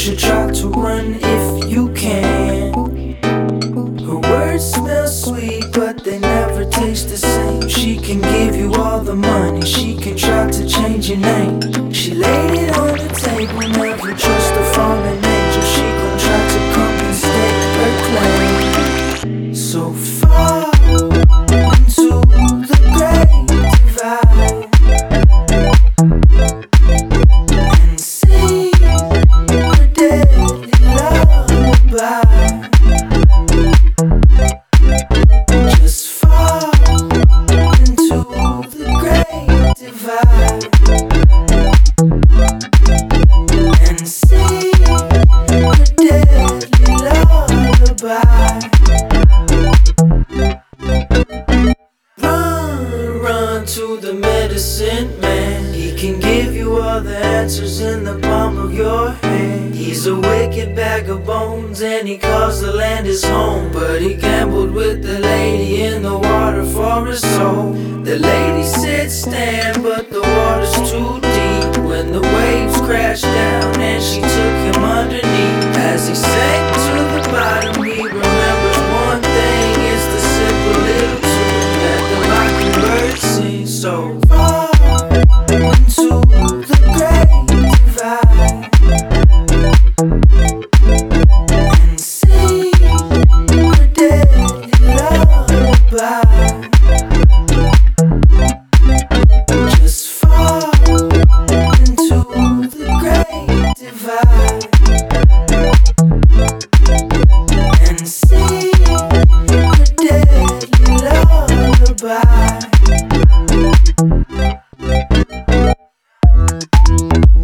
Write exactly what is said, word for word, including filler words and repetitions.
should try to run if you can. Her words smell sweet, but they never taste the same. She can give you all the money, she can try to change your name. She laid it on the table, never trust a fallen angel. She gon' try to compensate her claim. So far into the great divide and sing her deadly lullaby. Just fall into the great divide and sing her deadly lullaby. Run, run to the medicine man. He can give you all the answers in the palm of your hand. He's a wicked bag of bones and he calls the land his home. But he gambled with the lady in the water for his soul. The lady said stand, but the water's too deep. When the waves crashed down and she took him underneath. As he sank to the bottom, he remembers one thing. It's the simple little tune that the mockingbird sings. So far into the great divide and sing her deadly lullaby. Just fall into the great divide and sing her deadly lullaby.